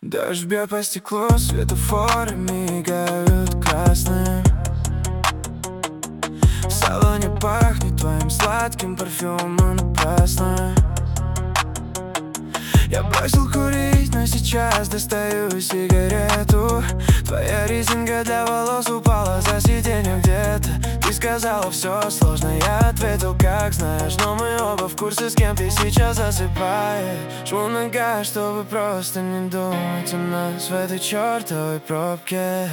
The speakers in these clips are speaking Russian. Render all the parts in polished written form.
Дождь бьет по стеклу, светофоры мигают красным. В салоне пахнет твоим сладким парфюмом напрасно. Я бросил курить, но сейчас достаю сигарету. Твоя резинка для волос упала за сиденье где-то. Ты сказала, все сложно, я ответил, как знаешь. Но мы оба в курсе, с кем ты сейчас засыпаешь. Жму на газ, чтобы просто не думать о нас в этой чертовой пробке.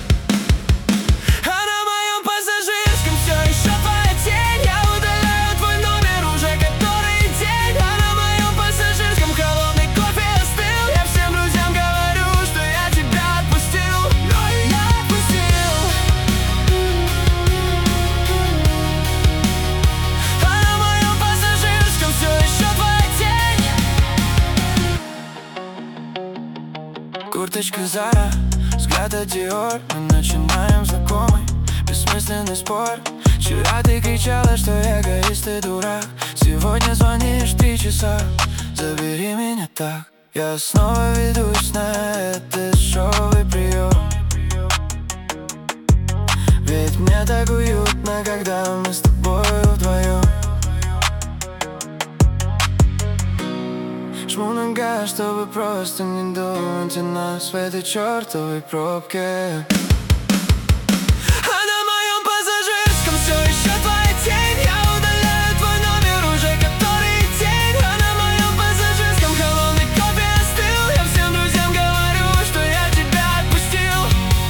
Курточка Зара, взгляд от Dior. Мы начинаем знакомый, бессмысленный спор. Вчера ты кричала, что эгоист и дурак. Сегодня звонишь 3 часа, забери меня так. Я снова ведусь на этот дешевый прием. Ведь мне так уютно, когда мы с тобой вдвоем. Жму на газ, чтобы просто не думать о нас в этой чертовой пробке. А на моем пассажирском все еще твоя тень. Я удаляю твой номер уже который день. А на моем пассажирском холодный кофе остыл. Я всем друзьям говорю, что я тебя отпустил.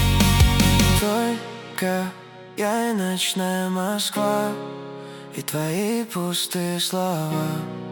Только я и ночная Москва, и твои пустые слова.